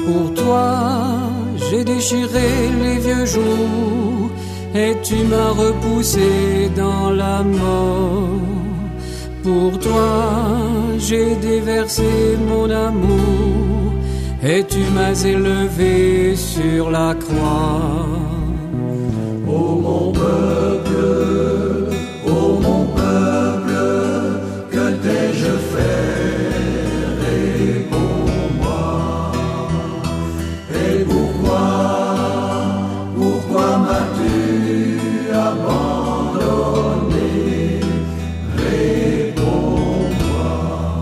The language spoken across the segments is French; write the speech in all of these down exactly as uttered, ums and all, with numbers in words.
Pour toi, j'ai déchiré les vieux jours et tu m'as repoussé dans la mort. Pour toi, j'ai déversé mon amour et tu m'as élevé sur la croix. Ô mon peuple, ô mon peuple, que t'ai-je fait? Réponds-moi. Et pourquoi, pourquoi m'as-tu abandonné? Réponds-moi.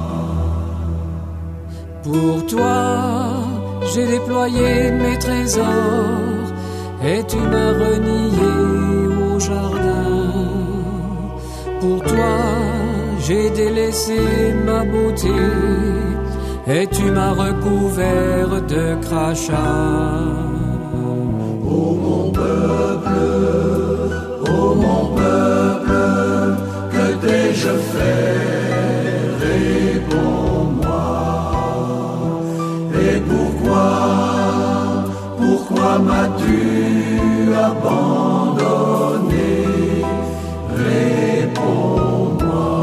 Pour toi, j'ai déployé mes trésors et tu m'as renié au jardin. Pour toi, j'ai délaissé ma beauté et tu m'as recouvert de crachats. Ô mon peuple, ô mon peuple, que t'ai-je fait? Réponds-moi. Et pourquoi, pourquoi m'as-tu abandonné? Réponds-moi.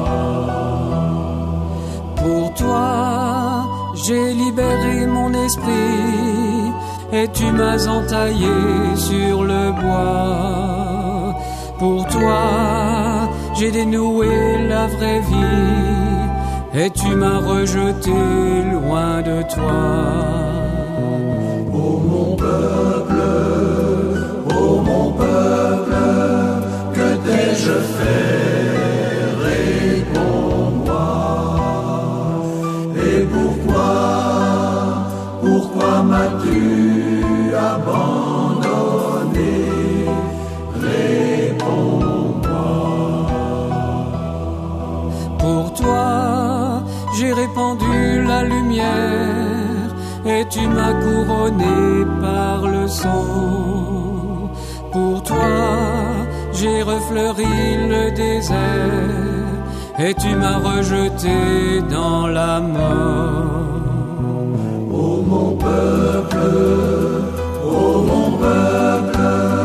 Pour toi, j'ai libéré mon esprit et tu m'as entaillé sur le bois. Pour toi, j'ai dénoué la vraie vie et tu m'as rejeté loin de toi. Ô mon peuple, ô mon peuple, que t'ai-je fait? Réponds-moi. Et pourquoi, pourquoi m'as-tu abandonné? Réponds-moi. Pour toi, j'ai répandu la lumière et tu m'as couronné par le sang. Pour toi, j'ai refleuri le désert et tu m'as rejeté dans la mort. Ô mon peuple, ô mon peuple,